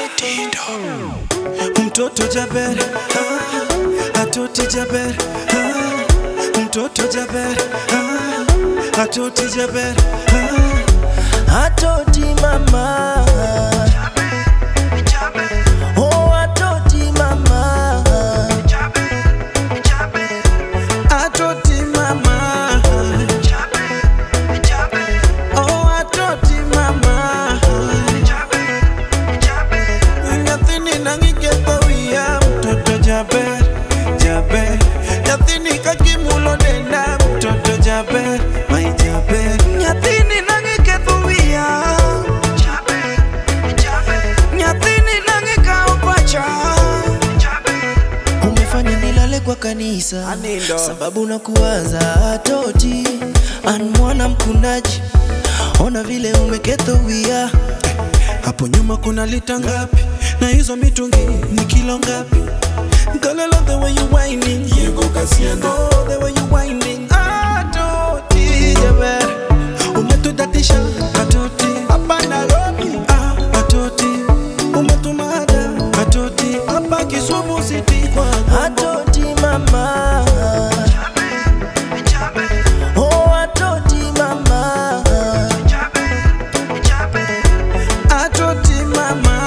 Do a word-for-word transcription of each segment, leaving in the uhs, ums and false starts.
Mtoto Jaber, ah, atoti Jaber, ah, mtoto Jaber, ah, atoti Jaber, ah, atoti mama, oh atoti mama, atoti mama, oh atoti mama. Jaber, Jaber, Yathini kakimulo denda, mtoto Jaber, my Jaber. Yathini nangi kethuia, Jaber, Jaber. Yathini nangi kaupacha, Jaber. Umefanya nilale kwa kanisa, Anindo. Sababu na kuwaza atoti, anmwana mkunaji, ona vile umekethuia. Hapo nyuma kuna lita ngapi, na hizo mitungi ni kilo ngapi? Girl, I love the way you whining. Oh, the way you whining. Atoti Jaber, umetudatisha atoti. Hapa Nairobi, ah atoti. Umetumada atoti. Hapa Kisumu City kwa atoti mama. Oh atoti mama. Atoti mama.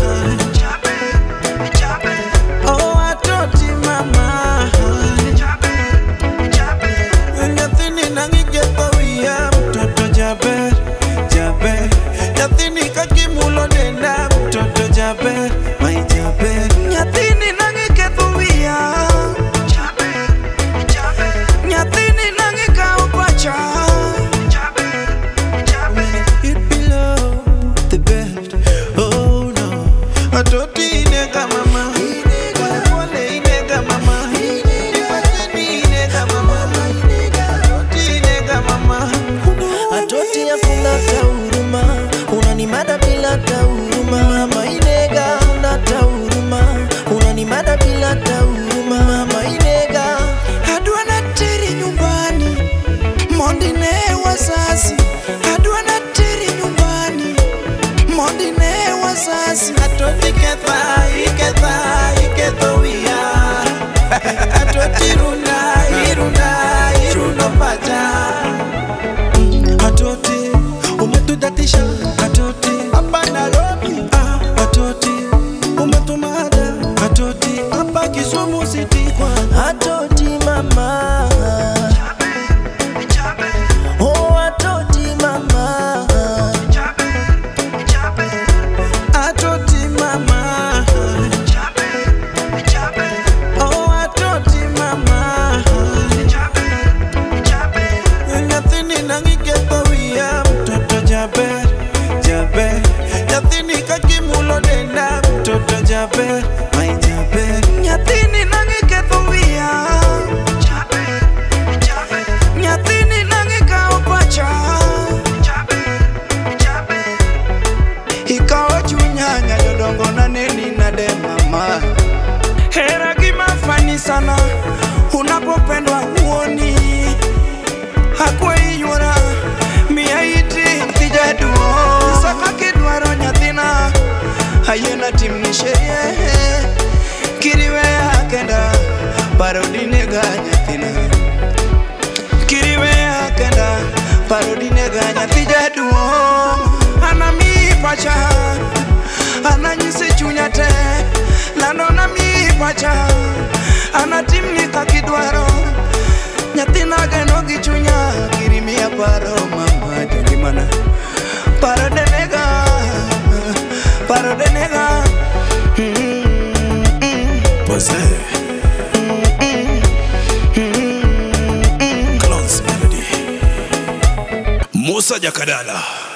Jaber, Jaber, Yathini kakimulo denda, mtoto Jaber, my Jaber. Yathini nangi kethuia, Jaber, Jaber. Yathini nangi kaupacha, Jaber, Jaber. It below the bed, oh no. Atoti ineka mama, wale ineka mama, Yathini ineka mama, atoti ineka mama. Atoti ya kuna tauruma, unanimada bila tauruma. Mama inega una tauruma, unanimada bila tauruma. Mama inega adua na tiri nyumbani, mondine wazazi. Adua na tiri nyumbani, mondine wazazi. Atoti ketha, iketha, ikethuia. Atoti runa, iruna, iruno paja. Atoti, umetudatisha atoti. Hapa Nairobi, ah atoti. Umetumada atoti. Hapa Kisumu City kwa atoti mama. Oh atoti mama. Atoti mama. Oh atoti mama. Yathini nangi kethuia, mtoto Jaber, Jaber. Yathini kakimulo denda, mtoto Jaber, my Jaber. Yathini nangi kethuia, Jaber, Jaber. Yathini nangi kaupacha, Jaber, Jaber. Ikawa chunyanya yodongo na neni na de mama. Hera kimafani sana, unapopendwa uoni. Hakwe yura, miya iti tijaduo. Saka kidwaro nyathina, hayena timni sherie. Kiriwe ya kenda, parodinega nyathina. Kiriwe ya kenda, parodinega nyathijaduo. Ana mi pacha, ana nyisi chunyate. Lano na mi pacha, ana timni kakidwaro. Nyathina geno gichunya, kirimia paro mama jangimana. Paro denega, paro denega. Pose Clones Melody Musa Jakadala.